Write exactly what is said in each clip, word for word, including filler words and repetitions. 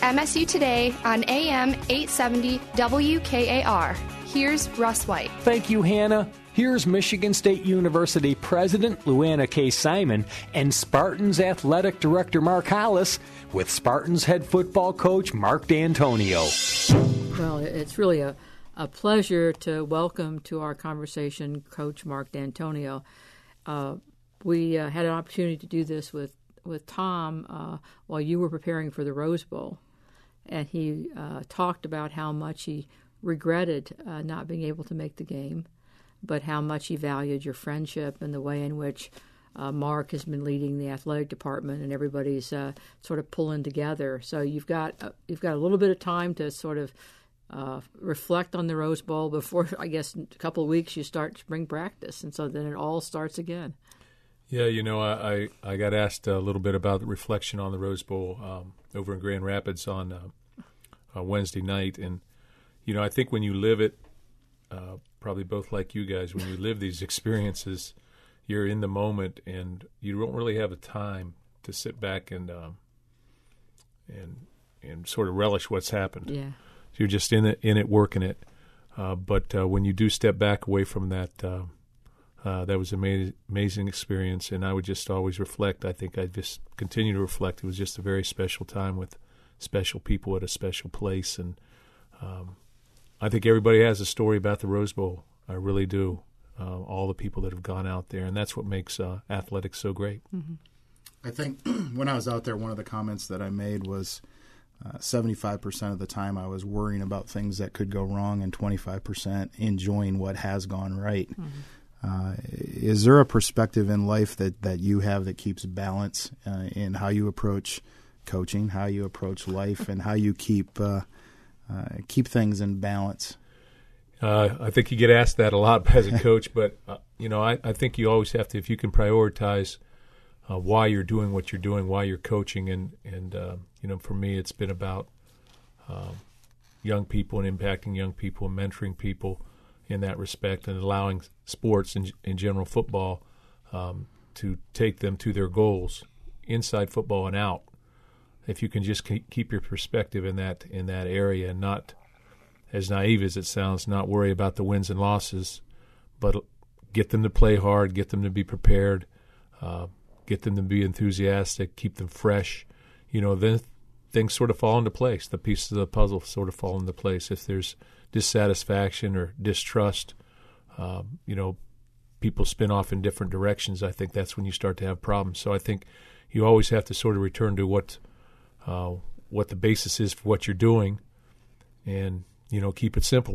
M S U Today on A M eight seventy W K A R. Here's Russ White. Thank you, Hannah. Here's Michigan State University President Luana K. Simon and Spartans Athletic Director Mark Hollis with Spartans head football coach Mark D'Antonio. Well, it's really a, a pleasure to welcome to our conversation Coach Mark D'Antonio. Uh, we uh, had an opportunity to do this with, with Tom uh, while you were preparing for the Rose Bowl, and he uh, talked about how much he regretted uh, not being able to make the game, but how much he valued your friendship and the way in which uh, Mark has been leading the athletic department, and everybody's uh, sort of pulling together. So you've got uh, you've got a little bit of time to sort of uh, reflect on the Rose Bowl before, I guess, in a couple of weeks you start spring practice, and so then it all starts again. Yeah, you know, I, I got asked a little bit about the reflection on the Rose Bowl um, over in Grand Rapids on uh, uh, Wednesday night, and you know, I think when you live it. Uh, probably both like you guys, when you live these experiences, you're in the moment and you don't really have the time to sit back and um, and and sort of relish what's happened. Yeah, you're just in it, in it, working it. Uh, but uh, when you do step back away from that, uh, uh, that was an amazing, amazing experience. And I would just always reflect. I think I just continue to reflect. It was just a very special time with special people at a special place, and um, I think everybody has a story about the Rose Bowl. I really do. Uh, all the people that have gone out there, and that's what makes uh, athletics so great. Mm-hmm. I think when I was out there, one of the comments that I made was uh, seventy-five percent of the time I was worrying about things that could go wrong and twenty-five percent enjoying what has gone right. Mm-hmm. Uh, is there a perspective in life that, that you have that keeps balance uh, in how you approach coaching, how you approach life, and how you keep uh, Uh, keep things in balance? Uh, I think you get asked that a lot as a coach, but uh, you know, I, I think you always have to, if you can prioritize uh, why you're doing what you're doing, why you're coaching, and and uh, you know, for me, it's been about uh, young people and impacting young people and mentoring people in that respect, and allowing sports and in general football um, to take them to their goals inside football and out. If you can just keep your perspective in that in that area and not, as naive as it sounds, not worry about the wins and losses, but get them to play hard, get them to be prepared, uh, get them to be enthusiastic, keep them fresh, you know, then things sort of fall into place. The pieces of the puzzle sort of fall into place. If there's dissatisfaction or distrust, um, you know, people spin off in different directions. I think that's when you start to have problems. So I think you always have to sort of return to what Uh, what the basis is for what you're doing, and you know, keep it simple,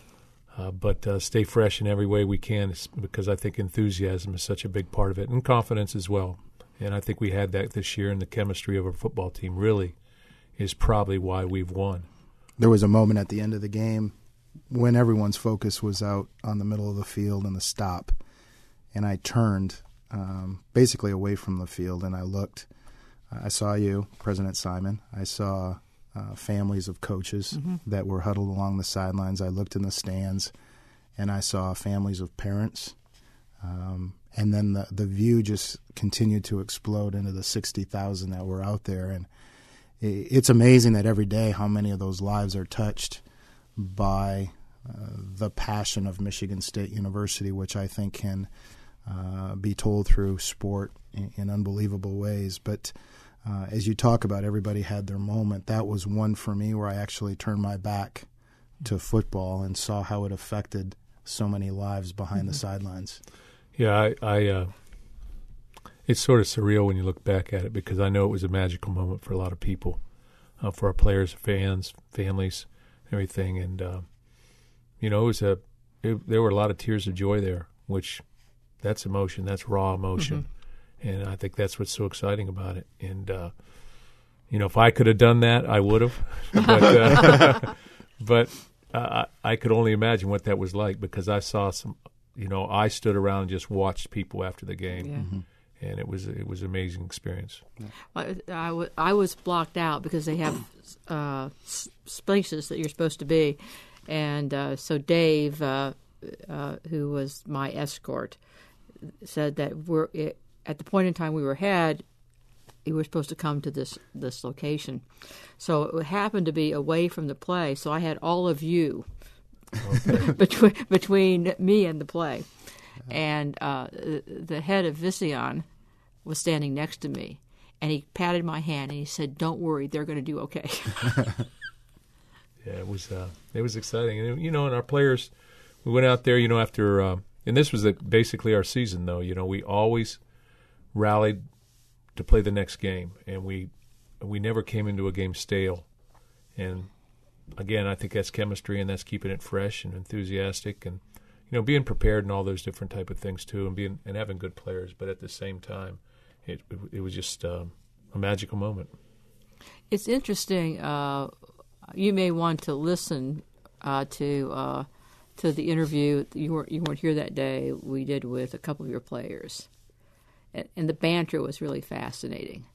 uh, but uh, stay fresh in every way we can, because I think enthusiasm is such a big part of it, and confidence as well. And I think we had that this year, and the chemistry of our football team really is probably why we've won. There was a moment at the end of the game when everyone's focus was out on the middle of the field and the stop, and I turned um, basically away from the field, and I looked. I saw you, President Simon. I saw uh, families of coaches mm-hmm. that were huddled along the sidelines. I looked in the stands, and I saw families of parents. Um, and then the, the view just continued to explode into the sixty thousand that were out there. And it, it's amazing that every day how many of those lives are touched by uh, the passion of Michigan State University, which I think can uh, be told through sport in, in unbelievable ways. But Uh, as you talk about everybody had their moment, that was one for me where I actually turned my back to football and saw how it affected so many lives behind mm-hmm. the sidelines. Yeah, I, I uh, it's sort of surreal when you look back at it, because I know it was a magical moment for a lot of people, uh, for our players, fans, families, everything. And, uh, you know, it was a it, there were a lot of tears of joy there, which that's emotion, that's raw emotion. Mm-hmm. And I think that's what's so exciting about it. And, uh, you know, if I could have done that, I would have. but uh, but uh, I could only imagine what that was like, because I saw some, you know, I stood around and just watched people after the game. Yeah. Mm-hmm. And it was it was an amazing experience. I, I, w- I was blocked out because they have uh, spaces that you're supposed to be. And uh, so Dave, uh, uh, who was my escort, said that we're it, at the point in time we were had, you were supposed to come to this this location. So it happened to be away from the play, so I had all of you okay. between between me and the play. And uh, the head of Vision was standing next to me, and he patted my hand and he said, "Don't worry, they're going to do okay." Yeah, it was uh, it was exciting, and you know, and our players, we went out there, you know, after, uh, and this was the, basically our season, though. You know, we always rallied to play the next game, and we we never came into a game stale. And again, I think that's chemistry, and that's keeping it fresh and enthusiastic, and you know, being prepared and all those different type of things too, and being and having good players. But at the same time, it it, it was just um, a magical moment. It's interesting. Uh, you may want to listen uh, to uh, to the interview you weren't you weren't here that day. We did with a couple of your players, and, and the banter was really fascinating.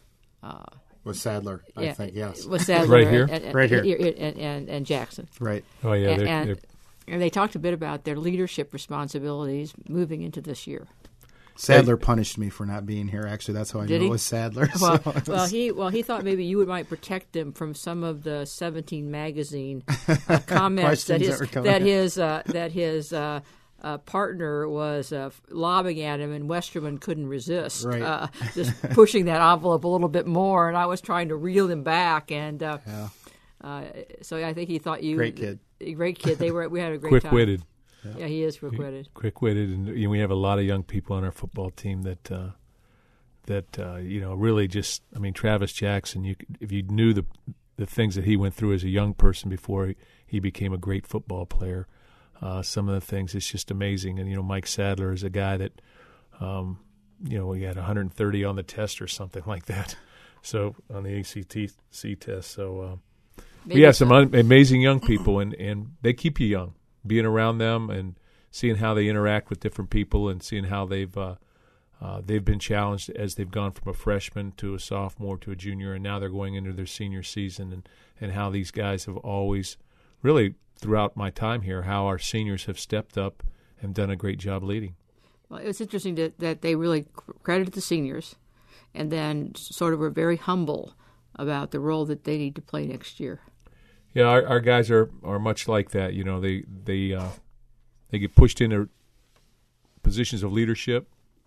Uh, with Sadler, I yeah, think yes, with Sadler, right here, and, and, right here, and, and, and Jackson, right. Oh yeah, and, they're, and, they're, and they talked a bit about their leadership responsibilities moving into this year. Sadler punished me for not being here. Actually, that's how I Did knew he? it was Sadler. Well, so it was, well, he well he thought maybe you would might protect him from some of the seventeen magazine uh, comments that Questions his that were coming that in. his uh, that his uh, uh, partner was uh, lobbing at him, and Westerman couldn't resist, Right. uh, just pushing that envelope a little bit more. And I was trying to reel him back, and uh, yeah. uh, so I think he thought you Great kid. great kid. They were we had a great time. quick-witted. Yeah, he is quick-witted. Quick-witted, and you know, we have a lot of young people on our football team that uh, that uh, you know really just. I mean, Travis Jackson. You, if you knew the the things that he went through as a young person before he, he became a great football player, uh, some of the things it's just amazing. And you know, Mike Sadler is a guy that, um, you know, he had one hundred thirty on the test or something like that. So on the A C T C test. So uh, we have some un- amazing young people, and, and they keep you young. Being around them and seeing how they interact with different people and seeing how they've uh, uh, they've been challenged as they've gone from a freshman to a sophomore to a junior, and now they're going into their senior season, and, and how these guys have always, really throughout my time here, how our seniors have stepped up and done a great job leading. Well, it's interesting that, that they really credited the seniors and then sort of were very humble about the role that they need to play next year. Yeah, our, our guys are, are much like that. You know, they they uh, they get pushed into positions of leadership,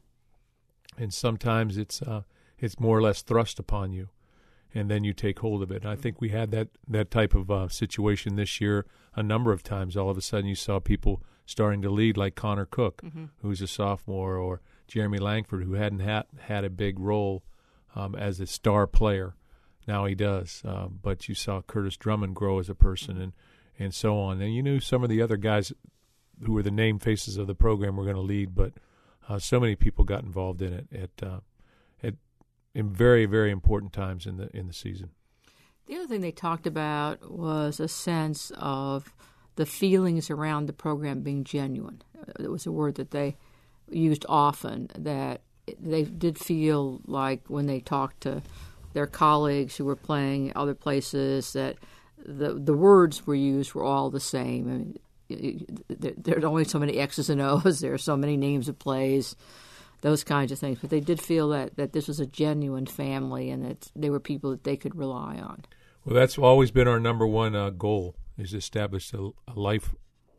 and sometimes it's uh, it's more or less thrust upon you, and then you take hold of it. And I think we had that that type of uh, situation this year a number of times. All of a sudden, you saw people starting to lead, like Connor Cook, mm-hmm. who's a sophomore, or Jeremy Langford, who hadn't had, had a big role um, as a star player. Now he does, uh, but you saw Curtis Drummond grow as a person, and, and so on. And you knew some of the other guys who were the name faces of the program were going to lead, but uh, so many people got involved in it at uh, at in very very important times in the in the season. The other thing they talked about was a sense of the feelings around the program being genuine. It was a word that they used often. That they did feel like when they talked to their colleagues who were playing other places, that the the words were used were all the same. I mean, there, there are only so many X's and O's. There are so many names of plays, those kinds of things. But they did feel that, that this was a genuine family and that they were people that they could rely on. Well, that's always been our number one uh, goal, is to establish a, a life,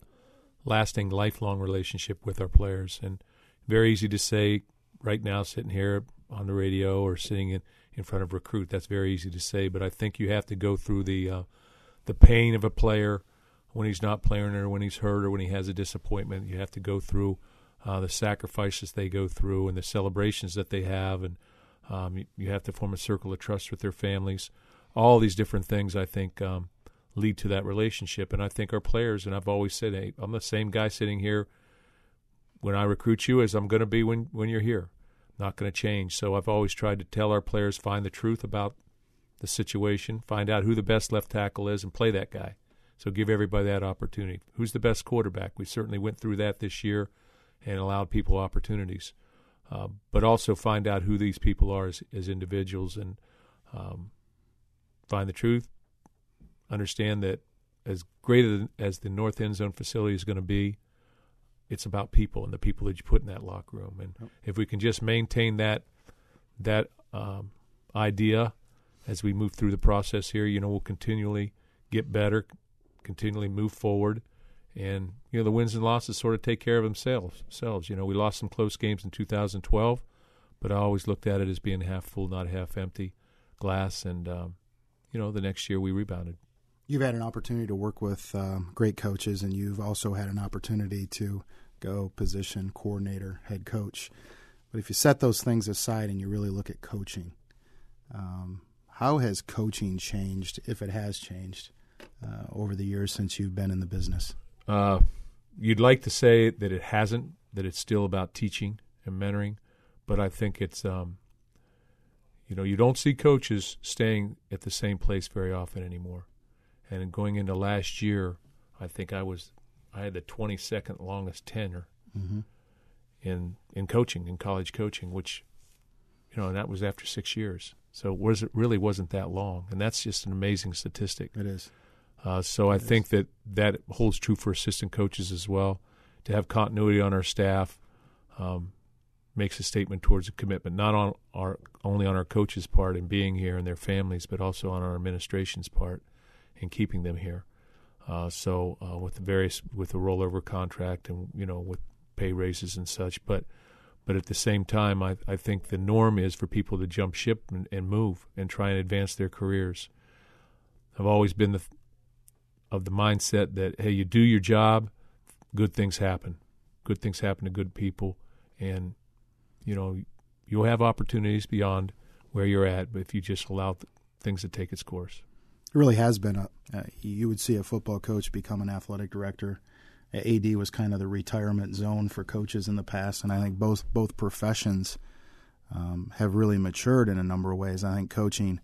lasting, lifelong relationship with our players. And very easy to say right now, sitting here on the radio or sitting in in front of recruit. That's very easy to say, but I think you have to go through the uh, the pain of a player when he's not playing or when he's hurt or when he has a disappointment. You have to go through uh, the sacrifices they go through and the celebrations that they have, and um, you, you have to form a circle of trust with their families. All these different things, I think, um, lead to that relationship. And I think our players, and I've always said, hey, I'm the same guy sitting here when I recruit you as I'm going to be when, when you're here. Not going to change. So I've always tried to tell our players, find the truth about the situation, find out who the best left tackle is, and play that guy. So give everybody that opportunity. Who's the best quarterback? We certainly went through that this year and allowed people opportunities. Uh, but also find out who these people are as, as individuals, and um, find the truth. Understand that as great as the North End Zone facility is going to be, it's about people and the people that you put in that locker room. And yep. if we can just maintain that that um, idea as we move through the process here. You know, we'll continually get better, continually move forward, and you know the wins and losses sort of take care of themselves. Selves. You know, we lost some close games in two thousand twelve, but I always looked at it as being half full, not half empty glass, and um, you know, the next year we rebounded. You've had an opportunity to work with um, great coaches, and you've also had an opportunity to go position coordinator, head coach. But if you set those things aside and you really look at coaching, um, how has coaching changed, if it has changed, uh, over the years since you've been in the business? Uh, you'd like to say that it hasn't, that it's still about teaching and mentoring, but I think it's, um, you know, you don't see coaches staying at the same place very often anymore. And going into last year, I think I was, I had the twenty-second longest tenure mm-hmm. in in coaching, in college coaching, which, you know, and that was after six years. So it, was, it really wasn't that long, and that's just an amazing statistic. It is. Uh, so it I is. think that that holds true for assistant coaches as well. To have continuity on our staff um, makes a statement towards a commitment, not on our only on our coaches' part in being here and their families, but also on our administration's part in keeping them here. Uh, so uh, with the various with the rollover contract and you know with pay raises and such, but but at the same time, I, I think the norm is for people to jump ship and, and move and try and advance their careers. I've always been the of the mindset that hey, you do your job, good things happen. Good things happen to good people, and you know you'll have opportunities beyond where you're at, but if you just allow th- things to take its course. It really has been a. Uh, you would see a football coach become an athletic director. A D was kind of the retirement zone for coaches in the past, and I think both both professions um, have really matured in a number of ways. I think coaching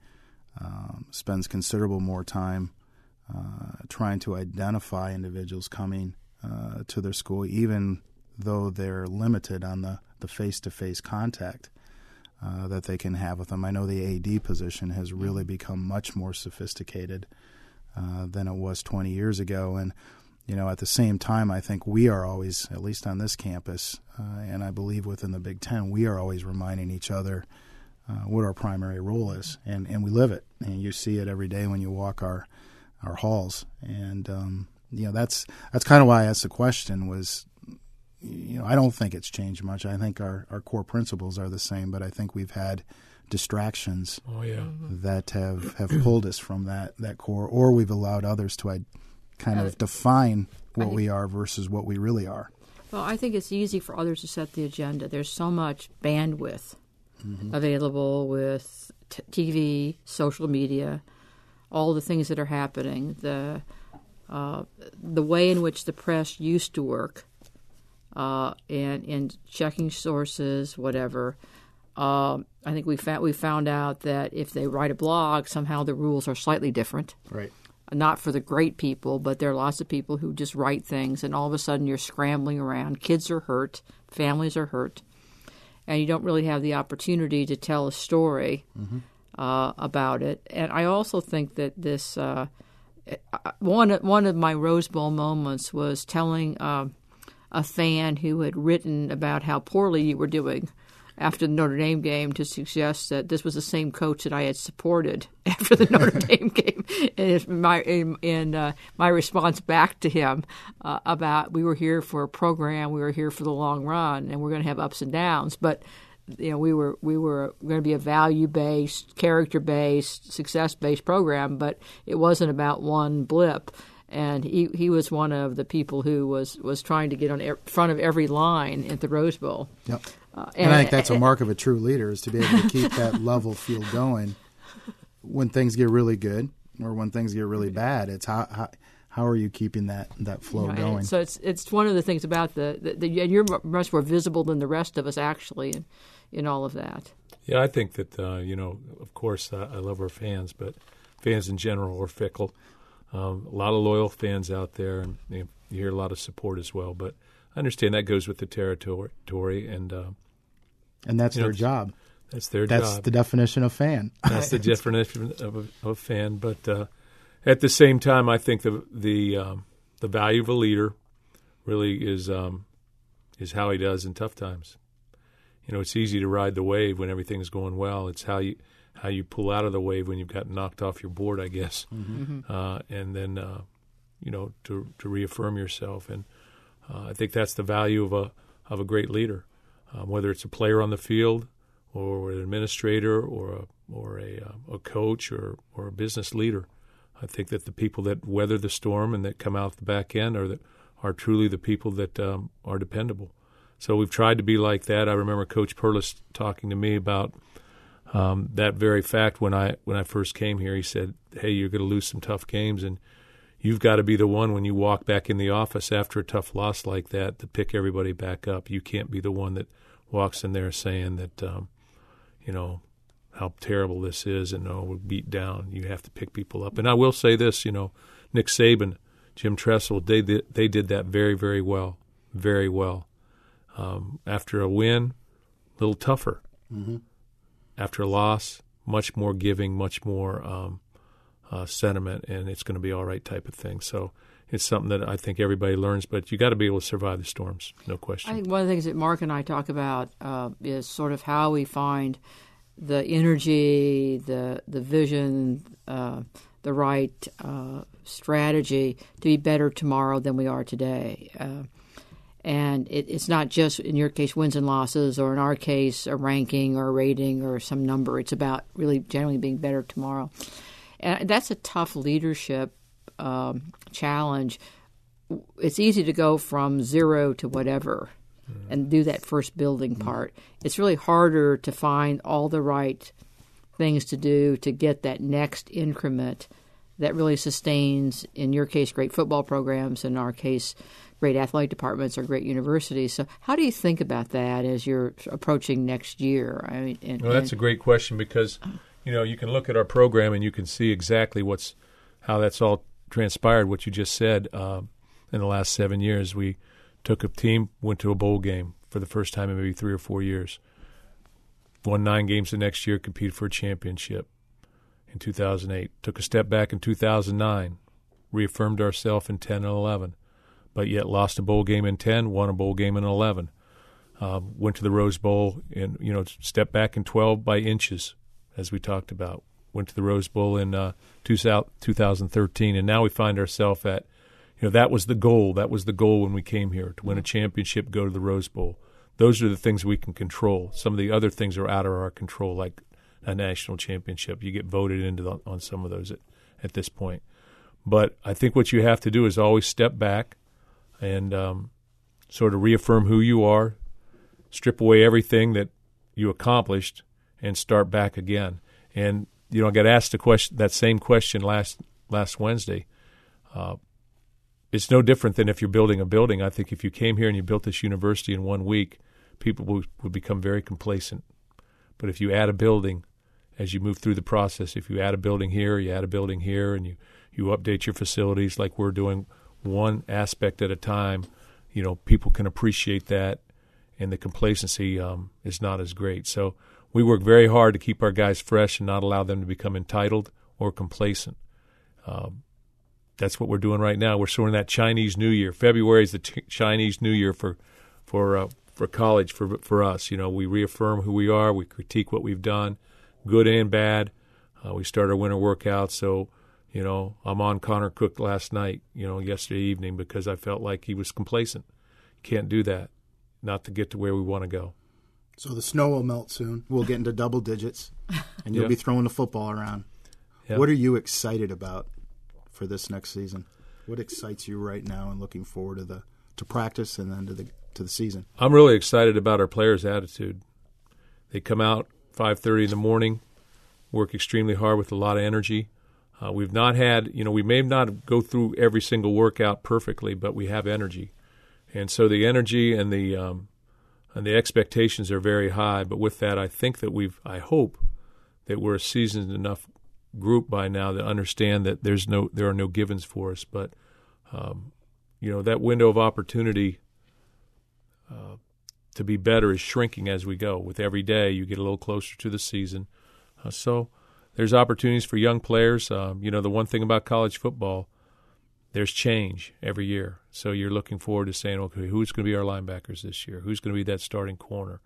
um, spends considerable more time uh, trying to identify individuals coming uh, to their school, even though they're limited on the, the face-to-face contact uh, that they can have with them. I know the A D position has really become much more sophisticated uh, than it was twenty years ago, and you know, at the same time, I think we are always, at least on this campus, uh, and I believe within the Big Ten, we are always reminding each other uh, what our primary role is, and, and we live it. And you see it every day when you walk our our halls. And um, you know, that's that's kind of why I asked the question. Was you know, I don't think it's changed much. I think our, our core principles are the same, but I think we've had distractions oh, yeah. that have, have pulled us from that that core, or we've allowed others to identify. Kind of define what think, we are versus what we really are. Well, I think it's easy for others to set the agenda. There's so much bandwidth mm-hmm. available with t- T V, social media, all the things that are happening. The uh, the way in which the press used to work, uh, and and checking sources, whatever. Uh, I think we found we found out that if they write a blog, somehow the rules are slightly different. Right. Not for the great people, but there are lots of people who just write things, and all of a sudden you're scrambling around. Kids are hurt, families are hurt, and you don't really have the opportunity to tell a story mm-hmm. uh, about it. And I also think that this uh, one one of my Rose Bowl moments was telling uh, a fan who had written about how poorly you were doing after the Notre Dame game to suggest that this was the same coach that I had supported after the Notre Dame game. And my and uh, my response back to him uh, about we were here for a program, we were here for the long run, and we're going to have ups and downs. But you know, we were we were going to be a value-based, character-based, success-based program, but it wasn't about one blip. And he, he was one of the people who was, was trying to get on e- front of every line at the Rose Bowl. Yep. Uh, and, and I think that's a mark of a true leader, is to be able to keep that level field going when things get really good or when things get really bad. It's how how, how are you keeping that, that flow right. going? So it's it's one of the things about the, the, the you're much more visible than the rest of us actually in, in all of that. Yeah, I think that, uh, you know, of course uh, I love our fans, but fans in general are fickle. Um, a lot of loyal fans out there, and you, know, you hear a lot of support as well. But I understand that goes with the territory, and uh, and that's their know, job. That's their that's job. That's the definition of fan. That's the definition of a, of a fan. But uh, at the same time, I think the the um, the value of a leader really is um, is how he does in tough times. You know, it's easy to ride the wave when everything's going well. It's how you how you pull out of the wave when you've gotten knocked off your board, I guess, Mm-hmm. uh, and then uh, you know to to reaffirm yourself. And uh, I think that's the value of a of a great leader, um, whether it's a player on the field or an administrator or a or a, uh, a coach or or a business leader. I think that the people that weather the storm and that come out the back end are that are truly the people that um, are dependable. So we've tried to be like that. I remember Coach Perlis talking to me about um, that very fact when I when I first came here. He said, "Hey, you're going to lose some tough games, and you've got to be the one when you walk back in the office after a tough loss like that to pick everybody back up. You can't be the one that walks in there saying that, um, you know, how terrible this is and oh, we're beat down. You have to pick people up." And I will say this, you know, Nick Saban, Jim Tressel, they did, they did that very, very well, very well. Um, after a win, a little tougher. Mm-hmm. After a loss, much more giving, much more um, uh, sentiment, and it's going to be all right type of thing. So it's something that I think everybody learns, but you got to be able to survive the storms, no question. I think one of the things that Mark and I talk about uh, is sort of how we find the energy, the the vision, uh, the right uh, strategy to be better tomorrow than we are today. Uh, and it, it's not just, in your case, wins and losses, or in our case, a ranking or a rating or some number. It's about really generally being better tomorrow. And that's a tough leadership um, challenge. It's easy to go from zero to whatever and do that first building part. It's really harder to find all the right things to do to get that next increment that really sustains, in your case, great football programs, in our case, great athletic departments or great universities. So how do you think about that as you're approaching next year? I mean, and, well, that's a great question because, you know, you can look at our program and you can see exactly what's how that's all transpired, what you just said. Um, in the last seven years, we took a team, went to a bowl game for the first time in maybe three or four years, won nine games the next year, competed for a championship in two thousand eight, took a step back in two thousand nine, reaffirmed ourselves in ten and eleven, but yet lost a bowl game in ten, won a bowl game in eleven, uh, went to the Rose Bowl and, you know, stepped back in twelve by inches, as we talked about, went to the Rose Bowl in uh, two thousand thirteen, and now we find ourselves at, you know, that was the goal. That was the goal when we came here, to win a championship, go to the Rose Bowl. Those are the things we can control. Some of the other things are out of our control, like a national championship. You get voted into the, on some of those at, at this point. But I think what you have to do is always step back and um, sort of reaffirm who you are, strip away everything that you accomplished, and start back again. And, you know, I got asked a question, that same question last last Wednesday. Uh, it's no different than if you're building a building. I think if you came here and you built this university in one week, people would, would become very complacent. But if you add a building as you move through the process, if you add a building here, you add a building here, and you, you update your facilities like we're doing one aspect at a time, you know, people can appreciate that, and the complacency um, is not as great. So we work very hard to keep our guys fresh and not allow them to become entitled or complacent. Um, that's what we're doing right now. We're sort of that Chinese New Year. February is the t- Chinese New Year for for uh, for college, for for us. You know, we reaffirm who we are. We critique what we've done, good and bad. Uh, we start our winter workout. So, you know, I'm on Connor Cook last night, you know, yesterday evening, because I felt like he was complacent. Can't do that, not to get to where we want to go. So the snow will melt soon. We'll get into double digits, and you'll Yeah. be throwing the football around. Yeah. What are you excited about for this next season? What excites you right now and looking forward to the to practice and then to the to the season? I'm really excited about our players' attitude. They come out five thirty in the morning, work extremely hard with a lot of energy. Uh, we've not had, you know, we may not go through every single workout perfectly, but we have energy. And so the energy and the um, and the expectations are very high. But with that, I think that we've, I hope that we're a seasoned enough group by now to understand that there's no, there are no givens for us. But um, you know, that window of opportunity uh, to be better is shrinking as we go. With every day, you get a little closer to the season. Uh, so there's opportunities for young players. Um, you know, the one thing about college football, there's change every year. So you're looking forward to saying, okay, who's going to be our linebackers this year? Who's going to be that starting corner?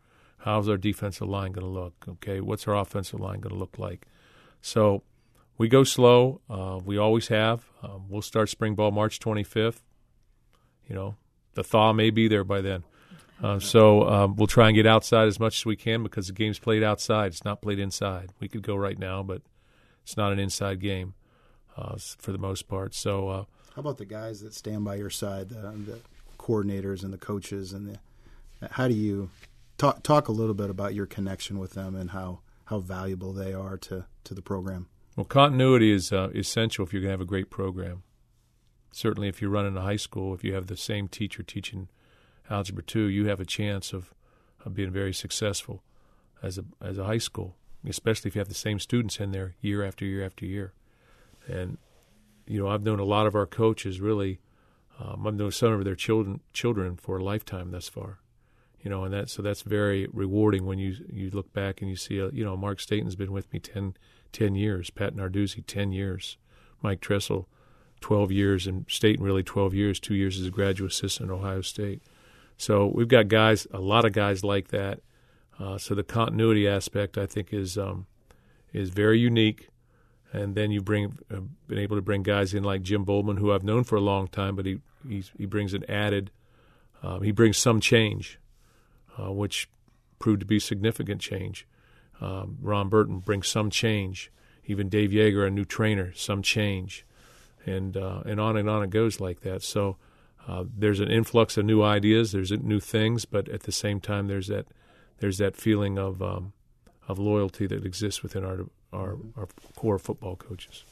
How's our defensive line going to look? Okay, what's our offensive line going to look like? So we go slow. Uh, we always have. Um, we'll start spring ball March twenty-fifth. You know, the thaw may be there by then. Uh, so um, we'll try and get outside as much as we can because the game's played outside. It's not played inside. We could go right now, but it's not an inside game uh, for the most part. So, uh, how about the guys that stand by your side, the, the coordinators and the coaches, and the, how do you talk talk a little bit about your connection with them and how, how valuable they are to, to the program? Well, continuity is uh, essential if you're going to have a great program. Certainly, if you're running a high school, if you have the same teacher teaching Algebra two, you have a chance of, of being very successful as a as a high school, especially if you have the same students in there year after year after year. And, you know, I've known a lot of our coaches really, um, I've known some of their children children for a lifetime thus far. You know, and that so that's very rewarding when you you look back and you see, a, you know, Mark Staten's been with me ten, ten years, Pat Narduzzi ten years, Mike Tressel twelve years, and Staten really twelve years, two years as a graduate assistant at Ohio State. So we've got guys, a lot of guys like that. Uh, so the continuity aspect, I think, is um, is very unique. And then you bring uh, been able to bring guys in like Jim Boldman, who I've known for a long time, but he he's, he brings an added, uh, he brings some change, uh, which proved to be significant change. Um, Ron Burton brings some change. Even Dave Yeager, a new trainer, some change, and uh, and on and on it goes like that. So. Uh, there's an influx of new ideas, there's new things, but at the same time, there's that there's that feeling of um, of loyalty that exists within our our, our core football coaches.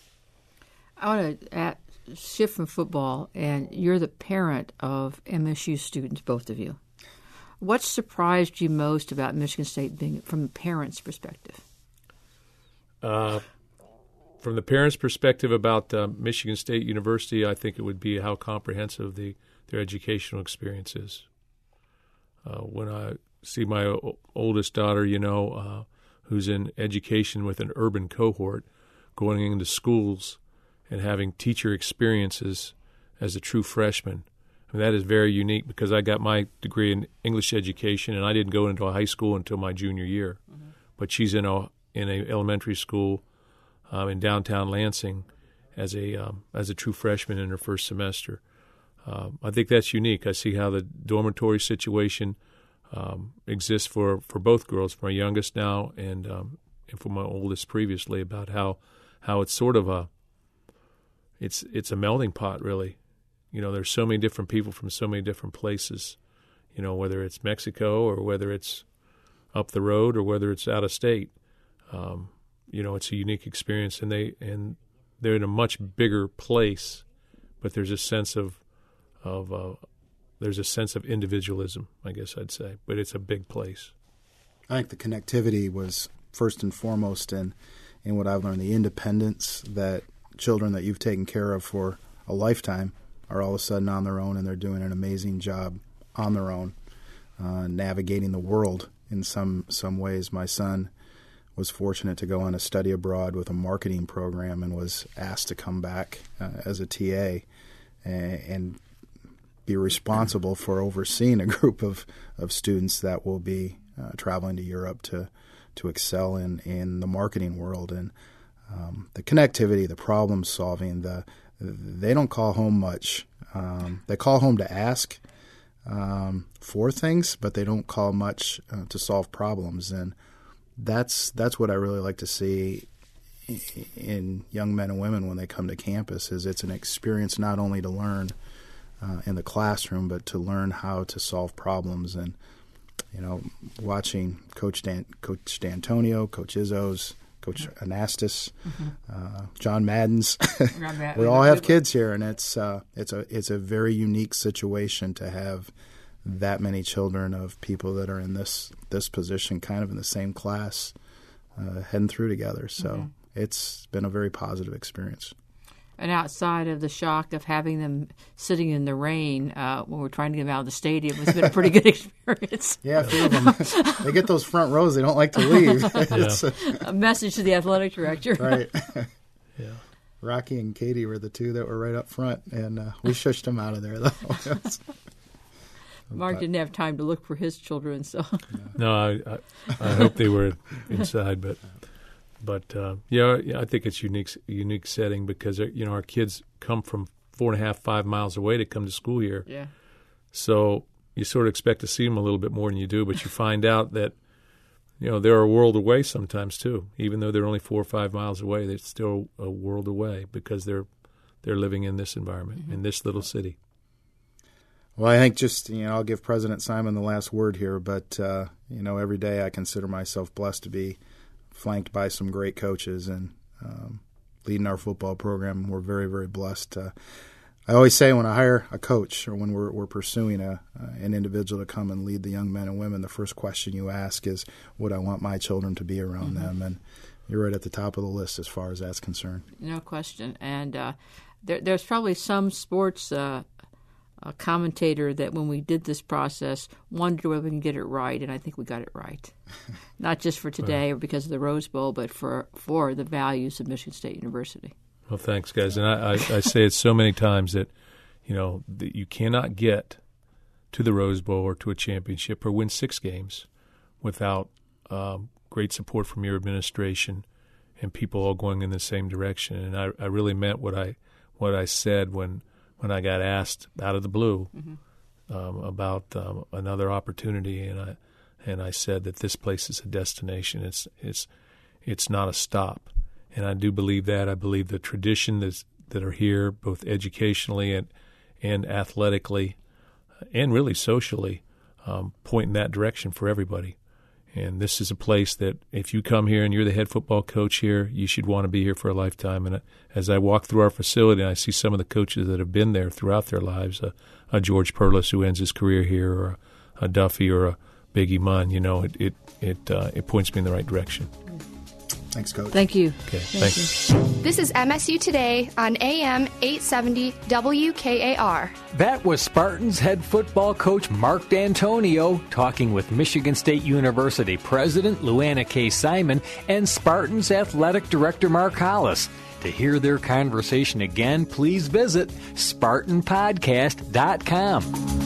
I want to add, shift from football, and you're the parent of M S U students, both of you. What surprised you most about Michigan State being from the parents' perspective? Uh, From the parents' perspective about uh, Michigan State University, I think it would be how comprehensive the their educational experience is. Uh, when I see my o- oldest daughter, you know, uh, who's in education with an urban cohort, going into schools and having teacher experiences as a true freshman, I mean, that is very unique because I got my degree in English education and I didn't go into a high school until my junior year. Mm-hmm. But she's in a in a elementary school Um, in downtown Lansing as a um, as a true freshman in her first semester. Um, I think that's unique. I see how the dormitory situation um, exists for, for both girls, for my youngest now and um, and for my oldest previously, about how how it's sort of a it's it's a melting pot, really. You know, there's so many different people from so many different places. You know, whether it's Mexico or whether it's up the road or whether it's out of state. Um, You know, it's a unique experience, and they and they're in a much bigger place, but there's a sense of of uh, there's a sense of individualism, I guess I'd say. But it's a big place. I think the connectivity was first and foremost in in what I've learned, the independence that children that you've taken care of for a lifetime are all of a sudden on their own, and they're doing an amazing job on their own, uh, navigating the world in some some ways. My son was fortunate to go on a study abroad with a marketing program and was asked to come back uh, as a T A and, and be responsible for overseeing a group of, of students that will be uh, traveling to Europe to to excel in, in the marketing world. And um, the connectivity, the problem solving, the they don't call home much. Um, they call home to ask um, for things, but they don't call much uh, to solve problems. And That's that's what I really like to see in young men and women when they come to campus. Is it's an experience not only to learn uh, in the classroom, but to learn how to solve problems. And you know, watching Coach Dan, Coach D'Antonio, Coach Izzo's, Coach Anastas, mm-hmm. uh, John Madden's, we all have kids here, and it's uh, it's a it's a very unique situation to have that many children of people that are in this this position, kind of in the same class, uh, heading through together. So mm-hmm. It's been a very positive experience. And outside of the shock of having them sitting in the rain uh, when we're trying to get them out of the stadium, it's been a pretty good experience. Yeah, a few of them. They get those front rows. They don't like to leave. It's a, a message to the athletic director. Right. Yeah. Rocky and Katie were the two that were right up front, and uh, we shushed them out of there, though. Mark didn't have time to look for his children, so. No, I, I, I hope they were inside, but but uh, yeah, yeah, I think it's unique unique setting because you know our kids come from four and a half, five miles away to come to school here. Yeah. So you sort of expect to see them a little bit more than you do, but you find out that you know they're a world away sometimes too. Even though they're only four or five miles away, they're still a world away because they're they're living in this environment mm-hmm. in this little city. Well, I think just, you know, I'll give President Simon the last word here, but, uh, you know, every day I consider myself blessed to be flanked by some great coaches and um, leading our football program. We're very, very blessed. Uh, I always say when I hire a coach or when we're, we're pursuing a, uh, an individual to come and lead the young men and women, the first question you ask is, would I want my children to be around mm-hmm. them? And you're right at the top of the list as far as that's concerned. No question. And uh, there, there's probably some sports uh a commentator that when we did this process wondered whether we can get it right, and I think we got it right. Not just for today or because of the Rose Bowl, but for for the values of Michigan State University. Well, thanks, guys. And I, I, I say it so many times that, you know, that you cannot get to the Rose Bowl or to a championship or win six games without um, great support from your administration and people all going in the same direction. And I, I really meant what I what I said when when I got asked out of the blue mm-hmm. um, about um, another opportunity, and I and I said that this place is a destination. It's it's it's not a stop, and I do believe that. I believe the tradition that's, that are here, both educationally and and athletically, and really socially, um, point in that direction for everybody. And this is a place that if you come here and you're the head football coach here, you should want to be here for a lifetime. And as I walk through our facility and I see some of the coaches that have been there throughout their lives, a, a George Perlis who ends his career here, or a, a Duffy or a Biggie Munn, you know, it it it, uh, it points me in the right direction. Thanks, Coach. Thank you. Okay, Thank thanks. You. This is M S U Today on A M eight seventy W K A R. That was Spartans head football coach Mark D'Antonio talking with Michigan State University President Luana K. Simon and Spartans athletic director Mark Hollis. To hear their conversation again, please visit Spartan Podcast dot com.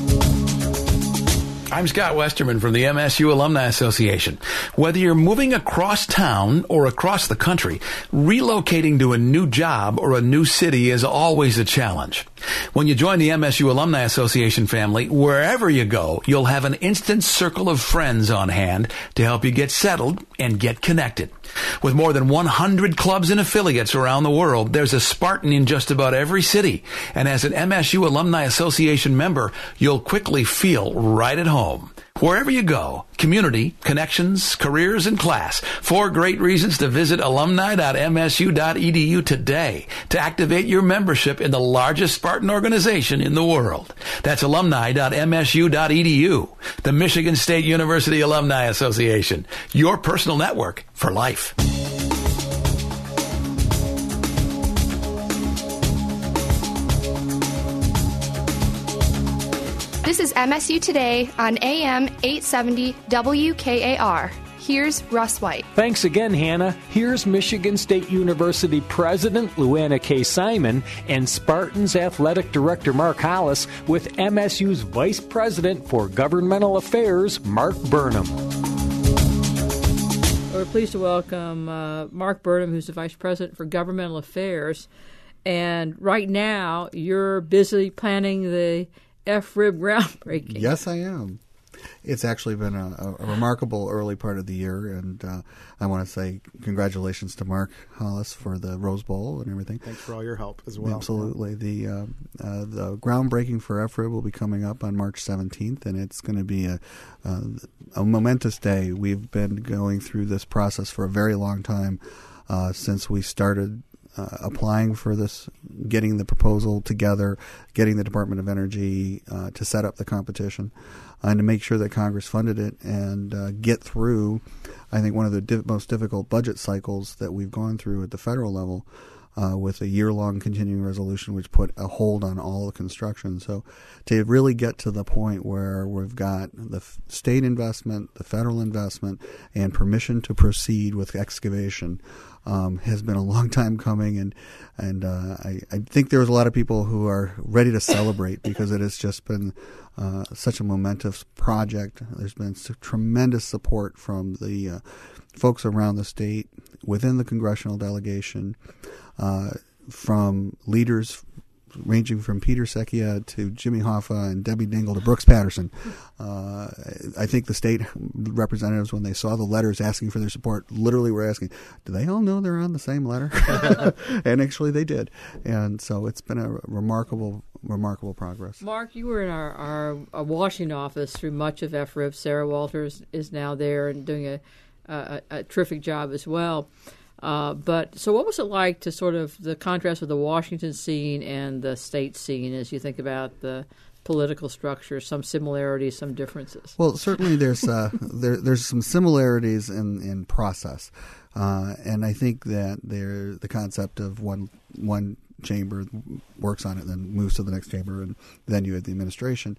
I'm Scott Westerman from the M S U Alumni Association. Whether you're moving across town or across the country, relocating to a new job or a new city is always a challenge. When you join the M S U Alumni Association family, wherever you go, you'll have an instant circle of friends on hand to help you get settled and get connected. With more than one hundred clubs and affiliates around the world, there's a Spartan in just about every city. And as an M S U Alumni Association member, you'll quickly feel right at home. Wherever you go, community, connections, careers, and class. Four great reasons to visit alumni dot M S U dot E D U today to activate your membership in the largest Spartan organization in the world. That's alumni dot M S U dot E D U, the Michigan State University Alumni Association, your personal network for life. This is M S U Today on A M eight seventy W K A R. Here's Russ White. Thanks again, Hannah. Here's Michigan State University President Luana K. Simon and Spartans Athletic Director Mark Hollis with M S U's Vice President for Governmental Affairs, Mark Burnham. We're pleased to welcome uh, Mark Burnham, who's the Vice President for Governmental Affairs. And right now, you're busy planning the F R I B groundbreaking. Yes, I am. It's actually been a, a remarkable early part of the year, and uh, I want to say congratulations to Mark Hollis for the Rose Bowl and everything. Thanks for all your help as well. Absolutely. The uh, uh, the groundbreaking for F R I B will be coming up on March seventeenth, and it's going to be a, a, a momentous day. We've been going through this process for a very long time uh, since we started Uh, applying for this, getting the proposal together, getting the Department of Energy uh, to set up the competition, uh, and to make sure that Congress funded it and uh, get through, I think, one of the div- most difficult budget cycles that we've gone through at the federal level. uh, with a year-long continuing resolution which put a hold on all the construction. So to really get to the point where we've got the f- state investment, the federal investment, and permission to proceed with excavation um, has been a long time coming, and and uh, I, I think there's a lot of people who are ready to celebrate because it has just been uh, such a momentous project. There's been su- tremendous support from the uh, folks around the state, within the congressional delegation, uh, from leaders ranging from Peter Secchia to Jimmy Hoffa and Debbie Dingle to Brooks Patterson. Uh, I think the state representatives, when they saw the letters asking for their support, literally were asking, do they all know they're on the same letter? And actually they did. And so it's been a remarkable, remarkable progress. Mark, you were in our, our, our Washington office through much of F R I P. Sarah Walters is now there and doing a, a, a terrific job as well. Uh, but so what was it like to sort of the contrast of the Washington scene and the state scene as you think about the political structure, some similarities, some differences? Well, certainly there's uh, there, there's some similarities in, in process. Uh, and I think that there the concept of one one chamber works on it, then moves to the next chamber, and then you have the administration.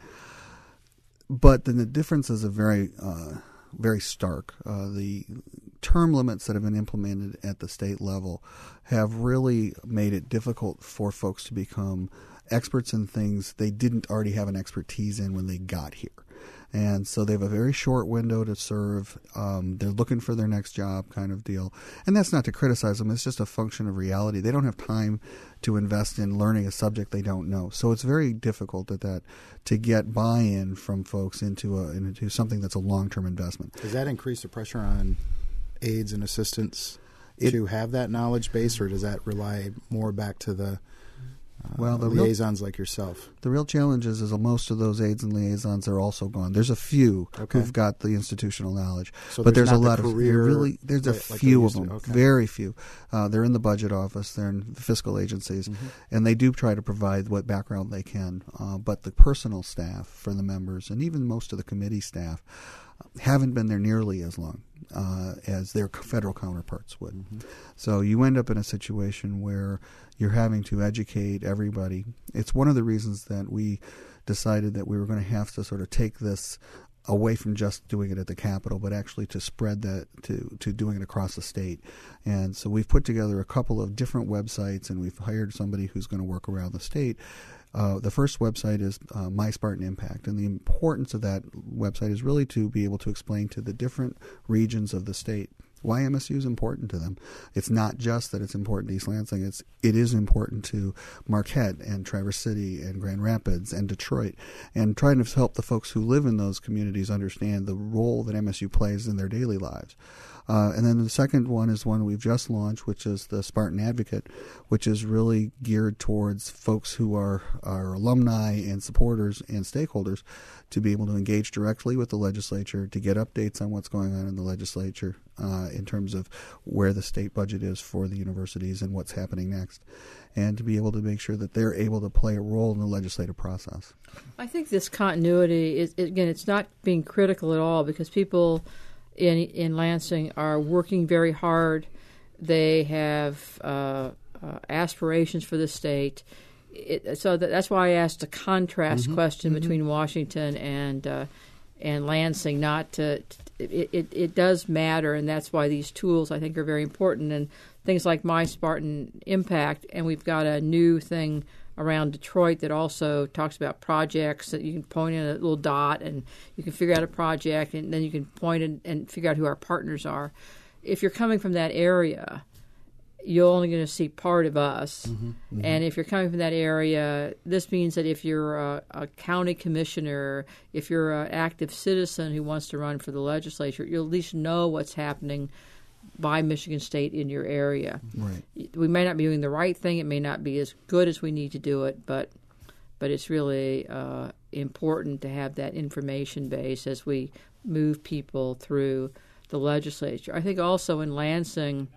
But then the differences are very uh, very stark. Uh, the term limits that have been implemented at the state level have really made it difficult for folks to become experts in things they didn't already have an expertise in when they got here. And so they have a very short window to serve. Um, they're looking for their next job kind of deal. And that's not to criticize them. It's just a function of reality. They don't have time to invest in learning a subject they don't know. So it's very difficult at that to get buy-in from folks into a, into something that's a long-term investment. Does that increase the pressure on aides and assistants it, to have that knowledge base, or does that rely more back to the Uh, well, the liaisons real, like yourself? The real challenge is, is that most of those aides and liaisons are also gone. There's a few okay. who've got the institutional knowledge, so but there's, there's a the lot of really. There's a like few of them, okay. very few. Uh, they're in the budget office, they're in the fiscal agencies, mm-hmm. and they do try to provide what background they can. Uh, but the personal staff for the members, and even most of the committee staff, haven't been there nearly as long uh, as their federal counterparts would. Mm-hmm. So you end up in a situation where you're having to educate everybody. It's one of the reasons that we decided that we were going to have to sort of take this away from just doing it at the Capitol, but actually to spread that to, to doing it across the state. And so we've put together a couple of different websites, and we've hired somebody who's going to work around the state. Uh, the first website is uh, My Spartan Impact, and the importance of that website is really to be able to explain to the different regions of the state why M S U is important to them. It's not just that it's important to East Lansing. It's it is important to Marquette and Traverse City and Grand Rapids and Detroit, and trying to help the folks who live in those communities understand the role that M S U plays in their daily lives. Uh, and then the second one is one we've just launched, which is the Spartan Advocate, which is really geared towards folks who are, are alumni and supporters and stakeholders to be able to engage directly with the legislature, to get updates on what's going on in the legislature uh, in terms of where the state budget is for the universities and what's happening next, and to be able to make sure that they're able to play a role in the legislative process. I think this continuity, is again, it's not being critical at all, because people in in Lansing are working very hard. They have uh, uh, aspirations for the state. It, so that, that's why I asked a contrast mm-hmm. question mm-hmm. between Washington and uh, and Lansing. Not to, it, it it does matter, and that's why these tools I think are very important. And things like My Spartan Impact, and we've got a new thing around Detroit that also talks about projects that you can point in a little dot and you can figure out a project, and then you can point in and figure out who our partners are. If you're coming from that area, you're only going to see part of us. Mm-hmm, mm-hmm. And if you're coming from that area, this means that if you're a, a county commissioner, if you're an active citizen who wants to run for the legislature, you'll at least know what's happening by Michigan State in your area. Right. We may not be doing the right thing. It may not be as good as we need to do it, but but it's really uh, important to have that information base as we move people through the legislature. I think also in Lansing,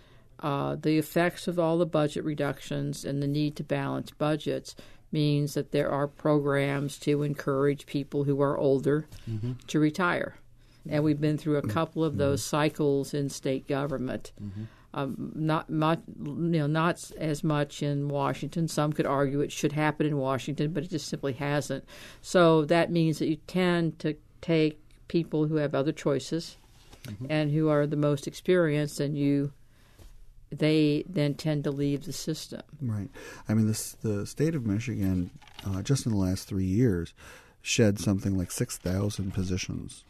uh, the effects of all the budget reductions and the need to balance budgets means that there are programs to encourage people who are older mm-hmm. to retire. And we've been through a couple of those cycles in state government. Mm-hmm. Um, not, not, you know, not as much in Washington. Some could argue it should happen in Washington, but it just simply hasn't. So that means that you tend to take people who have other choices mm-hmm. and who are the most experienced, and you, they then tend to leave the system. Right. I mean, this, the state of Michigan, uh, just in the last three years, shed something like six thousand positions.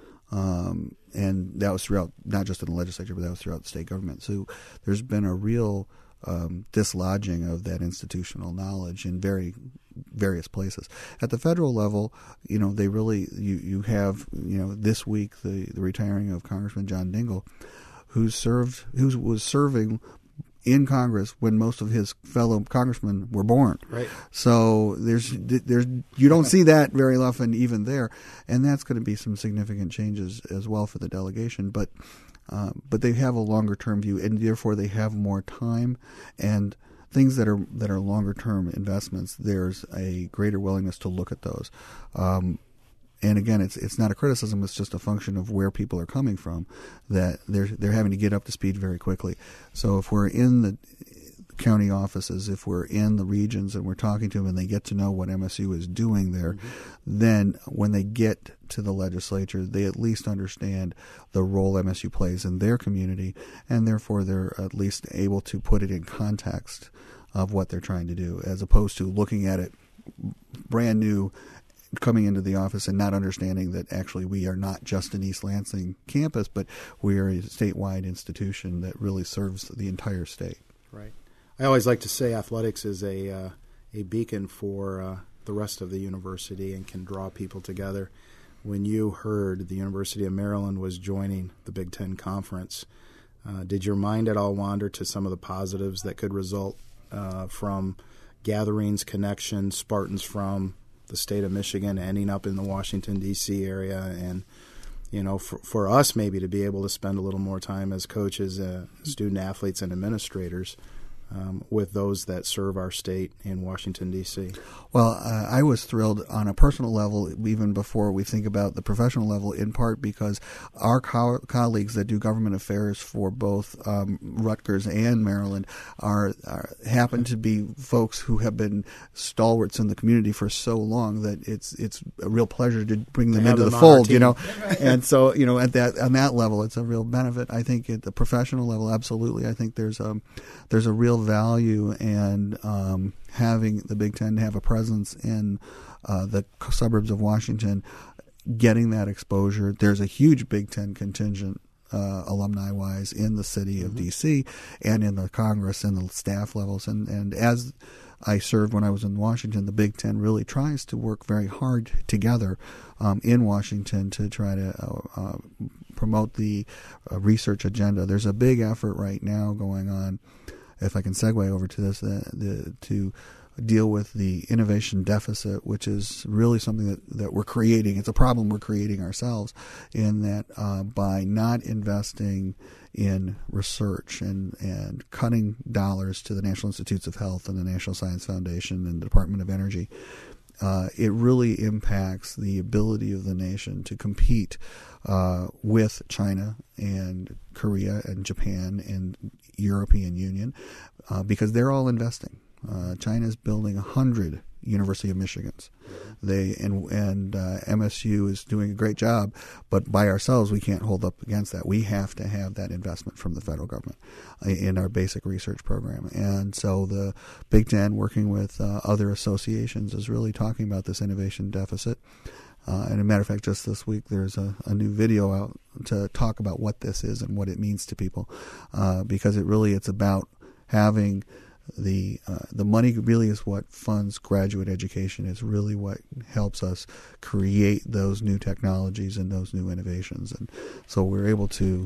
Um, and that was throughout, not just in the legislature, but that was throughout the state government. So there's been a real um, dislodging of that institutional knowledge in very various places. At the federal level, you know, they really, you, you have, you know, this week the, the retiring of Congressman John Dingell, who served, who was serving in Congress when most of his fellow congressmen were born. Right. So there's there's you don't see that very often even there, and that's going to be some significant changes as well for the delegation. But uh, but they have a longer term view, and therefore they have more time and things that are that are longer term investments. There's a greater willingness to look at those. Um, And again, it's it's not a criticism; it's just a function of where people are coming from. That they're they're having to get up to speed very quickly. So if we're in the county offices, if we're in the regions, and we're talking to them, and they get to know what M S U is doing there, mm-hmm. then when they get to the legislature, they at least understand the role M S U plays in their community, and therefore they're at least able to put it in context of what they're trying to do, as opposed to looking at it brand new, coming into the office and not understanding that actually we are not just an East Lansing campus, but we are a statewide institution that really serves the entire state. Right. I always like to say athletics is a uh, a beacon for uh, the rest of the university and can draw people together. When you heard the University of Maryland was joining the Big Ten Conference, uh, did your mind at all wander to some of the positives that could result uh, from gatherings, connections, Spartans from the state of Michigan ending up in the Washington, D C area, and, you know, for, for us maybe to be able to spend a little more time as coaches, uh, student athletes, and administrators um, with those that serve our state in Washington, D C? Well, uh, I was thrilled on a personal level, even before we think about the professional level, in part because our co- colleagues that do government affairs for both um, Rutgers and Maryland are, are happen to be folks who have been stalwarts in the community for so long that it's it's a real pleasure to bring them to into them the fold, team. you know. And so, you know, at that on that level, it's a real benefit. I think at the professional level, absolutely. I think there's a there's a real value and um, having the Big Ten have a presence in uh, the suburbs of Washington, getting that exposure. There's a huge Big Ten contingent, uh, alumni-wise, in the city of mm-hmm. D C and in the Congress and the staff levels. And, and as I served when I was in Washington, the Big Ten really tries to work very hard together um, in Washington to try to uh, uh, promote the uh, research agenda. There's a big effort right now going on, if I can segue over to this, the, the, to deal with the innovation deficit, which is really something that, that we're creating. It's a problem we're creating ourselves, in that uh, by not investing in research and, and cutting dollars to the National Institutes of Health and the National Science Foundation and the Department of Energy, uh, it really impacts the ability of the nation to compete uh, with China and Korea and Japan and European Union uh, because they're all investing. Uh, China's building a hundred University of Michigans. They and and uh, M S U is doing a great job, but by ourselves we can't hold up against that. We have to have that investment from the federal government in our basic research program. And so the Big Ten, working with uh, other associations, is really talking about this innovation deficit. Uh, and as a matter of fact, just this week there's a, a new video out to talk about what this is and what it means to people, uh, because it really it's about having the uh, the money really is what funds graduate education. It's really what helps us create those new technologies and those new innovations, and so we're able to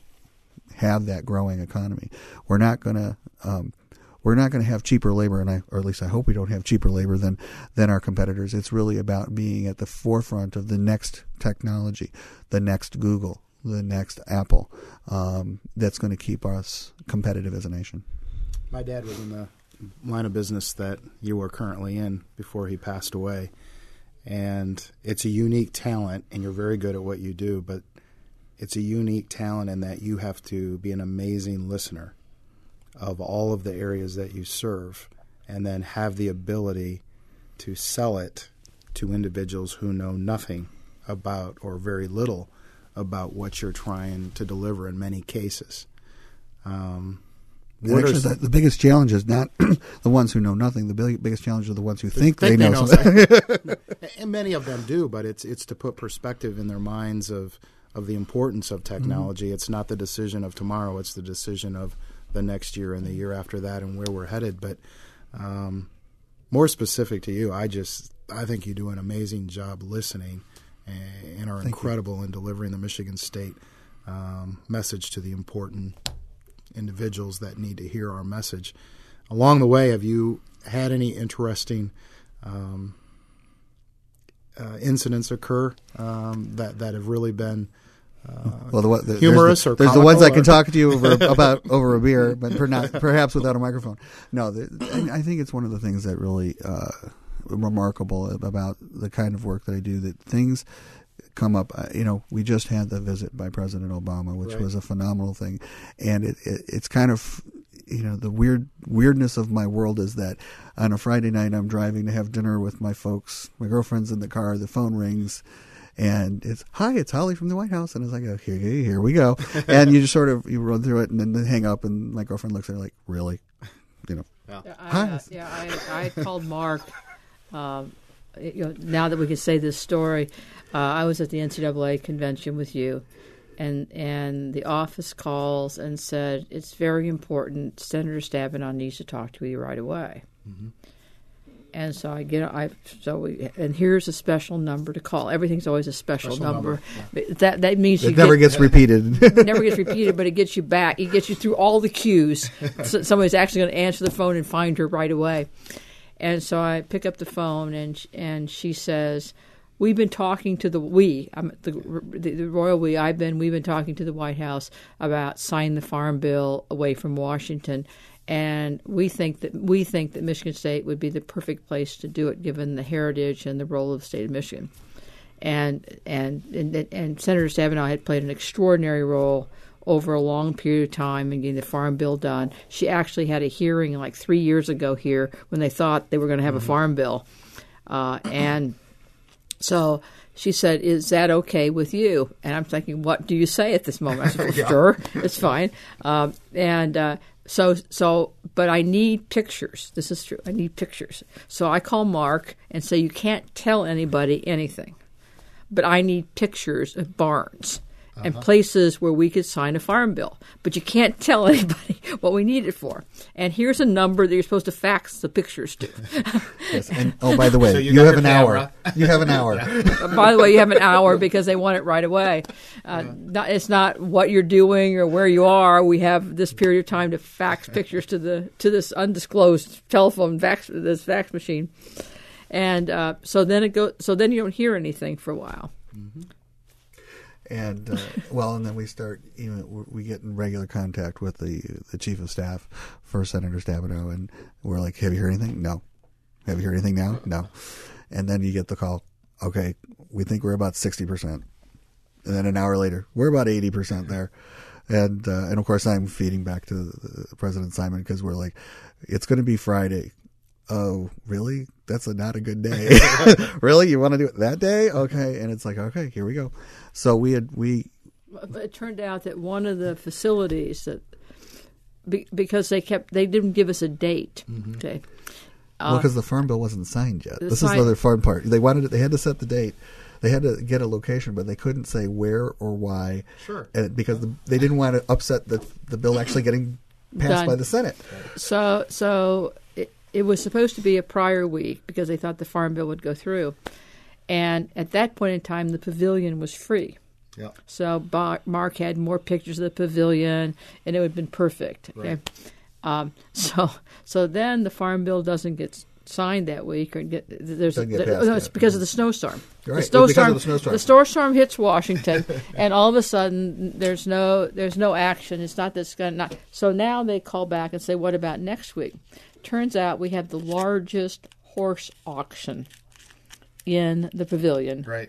have that growing economy. We're not going to um, we're not going to have cheaper labor, and I, or at least I hope we don't have cheaper labor than than our competitors. It's really about being at the forefront of the next technology, the next Google, the next Apple, um, that's going to keep us competitive as a nation. My dad was in the line of business that you were currently in before he passed away, and it's a unique talent, and you're very good at what you do, but it's a unique talent in that you have to be an amazing listener of all of the areas that you serve, and then have the ability to sell it to individuals who know nothing about or very little about what you're trying to deliver in many cases. Um, And actually, the, the biggest challenge is not the ones who know nothing. The big, biggest challenge are the ones who think, think they, they know, know something. And many of them do, but it's it's to put perspective in their minds of, of the importance of technology. Mm-hmm. It's not the decision of tomorrow. It's the decision of the next year and the year after that and where we're headed. But um, more specific to you, I just I think you do an amazing job listening and, and are Thank incredible you. in delivering the Michigan State um, message to the important individuals that need to hear our message. Along the way, have you had any interesting um, uh, incidents occur um, that that have really been uh, well, the, the, humorous there's the, or there's the ones I can or? talk to you over, about over a beer, but per not, perhaps without a microphone. No, the, I think it's one of the things that really uh, remarkable about the kind of work that I do. That things come up. You know, we just had the visit by President Obama, which right. was a phenomenal thing, and it, it, it's kind of, you know, the weird weirdness of my world is that on a Friday night I'm driving to have dinner with my folks. My girlfriend's in the car. The phone rings, and it's hi, it's Holly from the White House, and it's like, oh, here, here we go, and you just sort of you run through it, and then hang up, and my girlfriend looks at her like, really, you know, yeah. hi. I, uh, yeah, I, I called Mark. Um, you know, now that we can say this story. Uh, I was at the N C double A convention with you, and and the office calls and said, it's very important, Senator Stabenow needs to talk to you right away. Mm-hmm. And so I get, I so we, and here's a special number to call. Everything's always a special, special number. number. Yeah. That that means it you never get, gets repeated. It never gets repeated, but it gets you back. It gets you through all the queues. So somebody's actually going to answer the phone and find her right away. And so I pick up the phone, and and she says, we've been talking to the we, I'm the, the, the royal we. I've been we've been talking to the White House about signing the Farm Bill away from Washington, and we think that we think that Michigan State would be the perfect place to do it, given the heritage and the role of the state of Michigan. And and and, and Senator Stabenow had played an extraordinary role over a long period of time in getting the Farm Bill done. She actually had a hearing like three years ago here when they thought they were going to have mm-hmm. a Farm Bill, uh, and. So she said, is that okay with you? And I'm thinking, what do you say at this moment? I said, well, yeah. Sure, it's fine. Um, and uh, so, so, but I need pictures. This is true. I need pictures. So I call Mark and say, you can't tell anybody anything, but I need pictures of barns uh-huh. and places where we could sign a Farm Bill. But you can't tell anybody what we need it for. And here's a number that you're supposed to fax the pictures to. Yes, and oh, by the way, so you, you have an camera. hour. You have an hour. Yeah. By the way, you have an hour because they want it right away. Uh, yeah. not, it's not what you're doing or where you are. We have this period of time to fax pictures to the to this undisclosed telephone fax this fax machine, and uh, so then it go. So then you don't hear anything for a while. Mm-hmm. And uh, well, and then we start. You know, we get in regular contact with the the chief of staff for Senator Stabenow, and we're like, "Have you heard anything? No. Have you heard anything now? No." And then you get the call. Okay, we think we're about sixty percent. And then an hour later, we're about eighty percent there. And uh, and of course, I'm feeding back to the, the President Simon because we're like, it's going to be Friday. Oh, really? That's a, not a good day. Really? You want to do it that day? Okay. And it's like, okay, here we go. So we had, we. But it turned out that one of the facilities that, be, because they kept, they didn't give us a date. Mm-hmm. Okay. Uh, well, because the Farm Bill wasn't signed yet. This sign- is the other fun part. They wanted, they had to set the date. They had to get a location, but they couldn't say where or why. Sure. And because the, they didn't want to upset the the bill actually getting passed Done. by the Senate. So, so. It was supposed to be a prior week because they thought the Farm Bill would go through. And at that point in time, the pavilion was free. Yep. So Bar- Mark had more pictures of the pavilion, and it would have been perfect. Okay? Right. Um, so so then the Farm Bill doesn't get signed that week. or get there's Doesn't get there, passed no, It's yet. because of the snowstorm. Right. The snowstorm, the snowstorm. the snowstorm hits Washington, and all of a sudden there's no there's no action. It's not that's going not. So now they call back and say, what about next week? Turns out we have the largest horse auction in the pavilion. Right.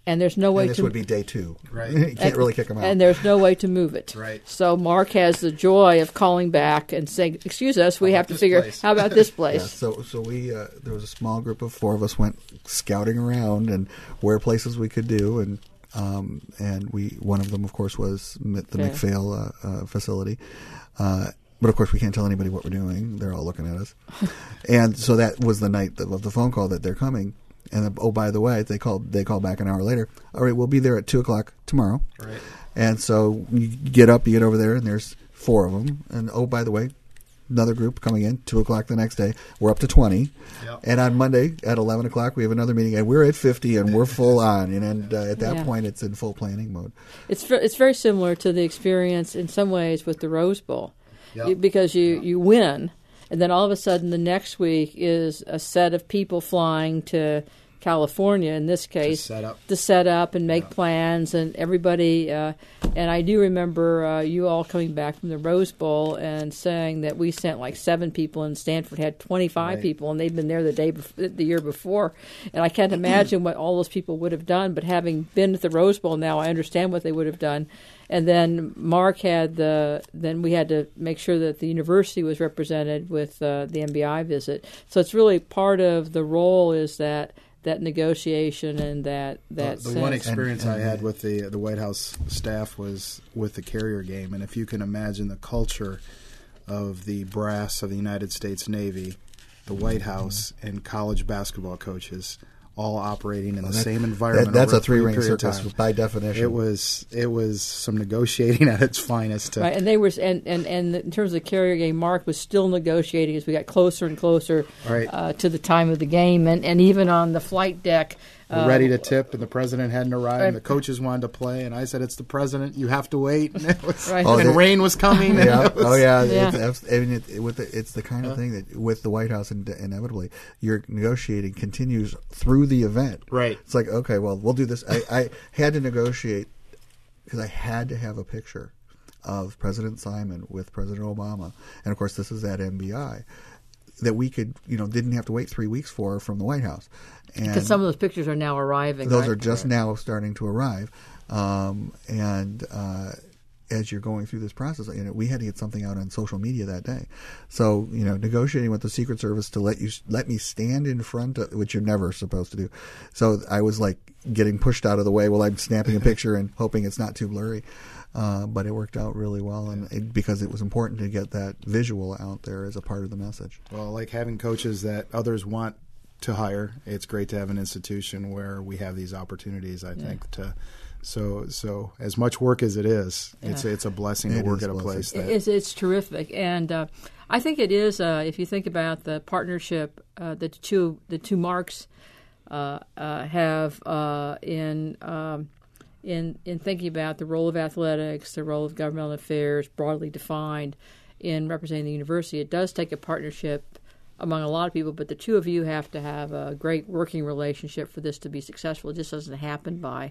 and there's no way and this to would be day two. Right. You can't and, really kick them out. And there's no way to move it. Right. So Mark has the joy of calling back and saying, "Excuse us, we How have about to this figure place?" how about this Yeah, place." so so we uh, there was a small group of four of us went scouting around and where places we could do, and um, and we one of them of course was M- the Okay. McPhail uh, uh, facility, uh, but of course we can't tell anybody what we're doing. They're all looking at us, and so that was the night of the phone call that they're coming. And uh, oh, by the way, they called. They called back an hour later. All right, we'll be there at two o'clock tomorrow. Right. And so you get up, you get over there, and there's four of them. And oh, by the way, another group coming in, two o'clock the next day. We're up to twenty. Yep. And on Monday at eleven o'clock, we have another meeting, and we're at fifty, and we're full on. And, and uh, at that Yeah. point, it's in full planning mode. It's ve- it's very similar to the experience in some ways with the Rose Bowl, Yep. you, because you, you win, and then all of a sudden the next week is a set of people flying to California, in this case, set up. to set up and make Yeah. plans, and everybody. Uh, and I do remember uh, you all coming back from the Rose Bowl and saying that we sent like seven people, and Stanford had twenty-five Right. people, and they'd been there the day bef- the year before. And I can't imagine what all those people would have done. But having been at the Rose Bowl now, I understand what they would have done. And then Mark had the. Then we had to make sure that the university was represented with uh, the M B I visit. So it's really part of the role is that. that negotiation and that that the, the one sense. experience And- I and- had with the the White House staff was with the Carrier game, and if you can imagine the culture of the brass of the United States Navy, the White House, and college basketball coaches all operating in the that- same environment. That, that's over a three-ring period of circus time. by definition. It was it was some negotiating at its finest. To, Right, and they were, and, and, and in terms of the Carrier game, Mark was still negotiating as we got closer and closer Right. uh, to the time of the game, and, and even on the flight deck. We're uh, ready to tip, and the president hadn't arrived, and the Right. coaches wanted to play, and I said, "It's the president. You have to wait." And, it was, Right. Oh, and they- rain was coming. and Yeah. it was- Oh, yeah. Yeah. It's, abs- I mean, it, with the, it's the kind of thing that with the White House, in, inevitably, your negotiating continues through the event. Right. It's like, okay, well, we'll do this. I, I had to negotiate because I had to have a picture of President Simon with President Obama, and of course, this is at M B I that we could, you know, didn't have to wait three weeks for from the White House. And Because some of those pictures are now arriving. those right? are just Right. now starting to arrive, um, and uh, as you're going through this process, you know, we had to get something out on social media that day. So, you know, negotiating with the Secret Service to let you let me stand in front of, which you're never supposed to do. So I was like getting pushed out of the way while I'm snapping a picture and hoping it's not too blurry. Uh, but it worked out really well, and it, because it was important to get that visual out there as a part of the message. Well, like having coaches that others want to hire, it's great to have an institution where we have these opportunities. I Yeah. think to so so as much work as it is, it's Yeah. it's a blessing It to work is at a a blessing. place that It's, it's terrific, and uh, I think it is. Uh, if you think about the partnership uh, that the two the two Marks uh, uh, have uh, in um, in in thinking about the role of athletics, the role of governmental affairs, broadly defined, in representing the university, it does take a partnership among a lot of people. But the two of you have to have a great working relationship for this to be successful. It just doesn't happen by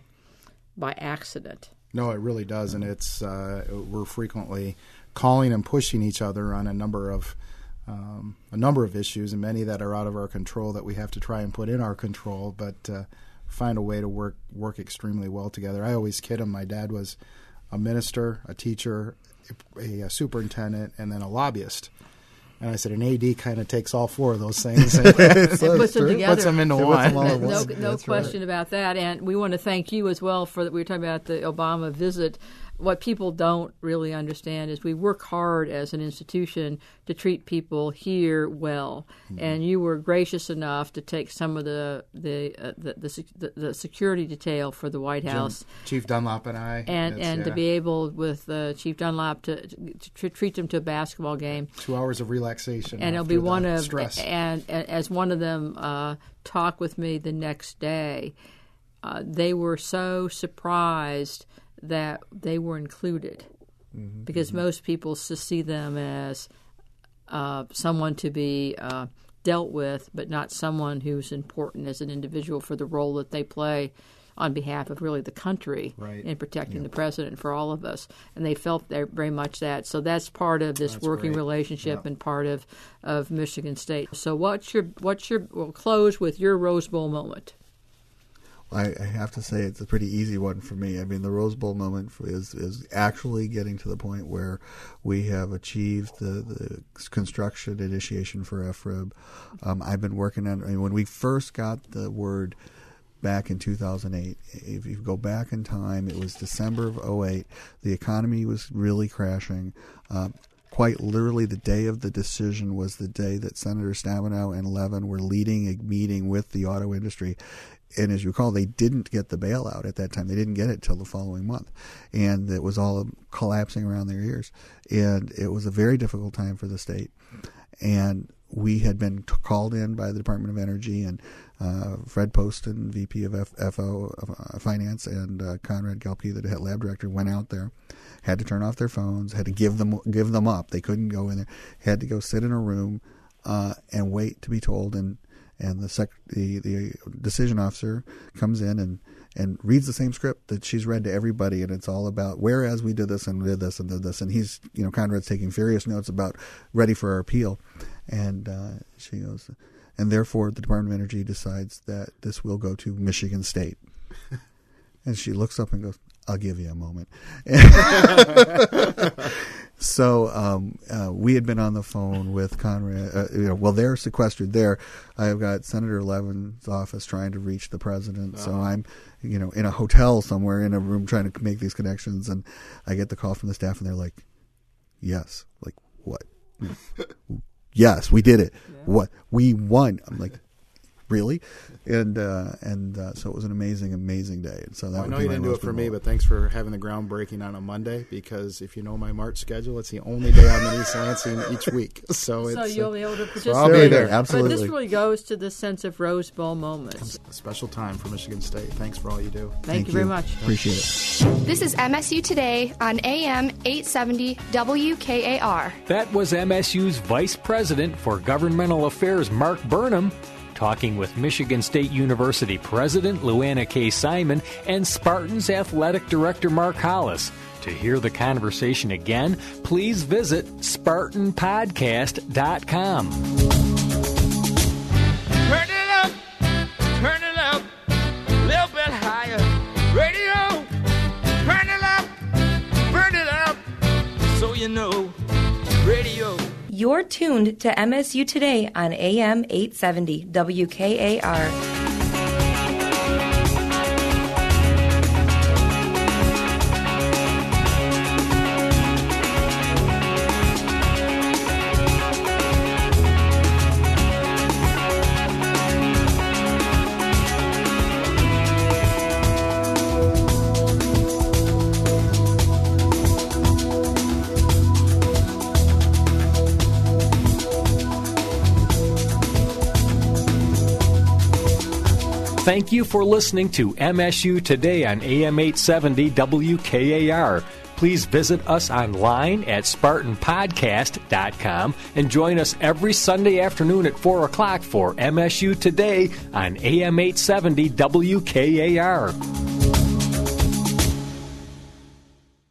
by accident. No, it really does, and it's uh, we're frequently calling and pushing each other on a number of um, a number of issues, and many that are out of our control that we have to try and put in our control, but uh, find a way to work work extremely well together. I always kid him. My dad was a minister, a teacher, a, a superintendent, and then a lobbyist. And I said, an A D kind of takes all four of those things and It puts them together. puts them into It puts one. them all at No, once. no That's question about that. And we want to thank you as well for that. We were talking about the Obama visit. What people don't really understand is we work hard as an institution to treat people here well. Mm-hmm. And you were gracious enough to take some of the the uh, the, the, the, the security detail for the White House. Jim, Chief Dunlop and I. And That's, and to yeah, be able with uh, Chief Dunlop to, to, to treat them to a basketball game. two hours of relaxation. And it'll after be the one of stress. and, and as one of them uh, talked with me the next day, uh, they were so surprised that they were included, mm-hmm, because mm-hmm. most people see them as uh, someone to be uh, dealt with, but not someone who's important as an individual for the role that they play on behalf of really the country, right, in protecting yeah. the president for all of us. And they felt very much that. So that's part of this that's working great. relationship yeah. and part of, of Michigan State. So what's your what's your we'll close with your Rose Bowl moment. I, I have to say it's a pretty easy one for me. I mean, the Rose Bowl moment is is actually getting to the point where we have achieved the, the construction initiation for F R I B. Um, I've been working on, I mean, when we first got the word back in two thousand eight, if you go back in time, it was December of oh eight. The economy was really crashing. Um, Quite literally, the day of the decision was the day that Senator Stabenow and Levin were leading a meeting with the auto industry. And as you recall, they didn't get the bailout at that time. They didn't get it till the following month. And it was all collapsing around their ears. And it was a very difficult time for the state. And we had been t- called in by the Department of Energy, and uh, Fred Poston, V P of F- FO uh, Finance, and uh, Conrad Gelbke, the head lab director, went out there, had to turn off their phones, had to give them give them up. They couldn't go in there. Had to go sit in a room uh, and wait to be told. And and the, sec- the the decision officer comes in and, and reads the same script that she's read to everybody, and it's all about whereas we did this and did this and did this. And he's, you know, Conrad's taking furious notes about ready for our appeal. And uh, she goes, and therefore the Department of Energy decides that this will go to Michigan State. And she looks up and goes, I'll give you a moment. So um, uh, we had been on the phone with Conrad. Uh, you know, well, they're sequestered there. I've got Senator Levin's office trying to reach the president. Uh-huh. So I'm, you know, in a hotel somewhere in a room trying to make these connections. And I get the call from the staff, and they're like, yes. Like, what? Yes, we did it. Yeah. What? We won. I'm like, really? And uh, and uh, so it was an amazing, amazing day. And so that well, I know you didn't do it for me, but thanks for having the groundbreaking on a Monday, because if you know my March schedule, it's the only day I'm in East Lansing each week. So, it's, so you'll be able to participate. So I'll be there, absolutely. But this really goes to the sense of Rose Bowl moments. A special time for Michigan State. Thanks for all you do. Thank, Thank you you very much. Appreciate it. This is M S U Today on A M eight seventy W K A R. That was M S U's Vice President for Governmental Affairs, Mark Burnham, talking with Michigan State University President Luana K. Simon and Spartans Athletic Director Mark Hollis. To hear the conversation again, please visit Spartan Podcast dot com. Turn it up, turn it up, a little bit higher. Radio, turn it up, burn it up, so you know, radio. You're tuned to M S U Today on A M eight seventy W K A R. Thank you for listening to M S U Today on A M eight seventy W K A R. Please visit us online at Spartan Podcast dot com and join us every Sunday afternoon at four o'clock for M S U Today on A M eight seventy W K A R.